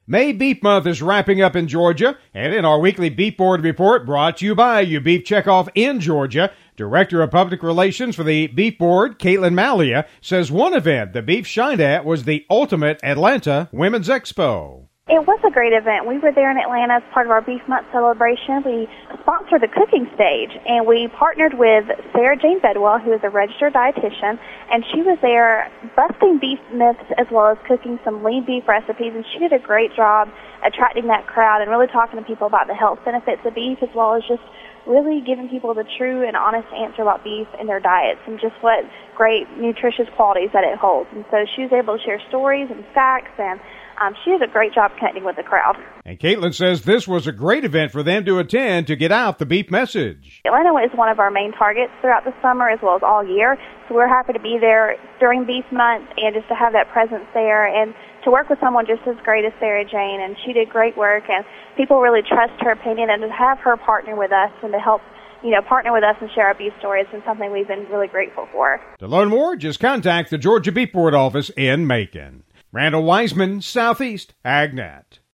May Beef Month is wrapping up in Georgia, and in our weekly Beef Board report brought to you by You Beef Checkoff in Georgia, Director of Public Relations for the Beef Board, Caitlin Malia, says one event the beef shined at was the Ultimate Atlanta Women's Expo. It was a great event. We were there in Atlanta as part of our Beef Month celebration. We sponsored the cooking stage, and we partnered with Sarah Jane Bedwell, who is a registered dietitian, and she was there busting beef myths as well as cooking some lean beef recipes, and she did a great job attracting that crowd and really talking to people about the health benefits of beef as well as just really giving people the true and honest answer about beef in their diets and just what great nutritious qualities that it holds. And so she was able to share stories and facts, and she did a great job connecting with the crowd. And Caitlin says this was a great event for them to attend to get out the beef message. Atlanta is one of our main targets throughout the summer as well as all year. So we're happy to be there during Beef Month and just to have that presence there and to work with someone just as great as Sarah Jane. And she did great work, and people really trust her opinion, and to have her partner with us and to help partner with us and share our beef stories is something we've been really grateful for. To learn more, just contact the Georgia Beef Board office in Macon. Randall Wiseman, Southeast AgNet.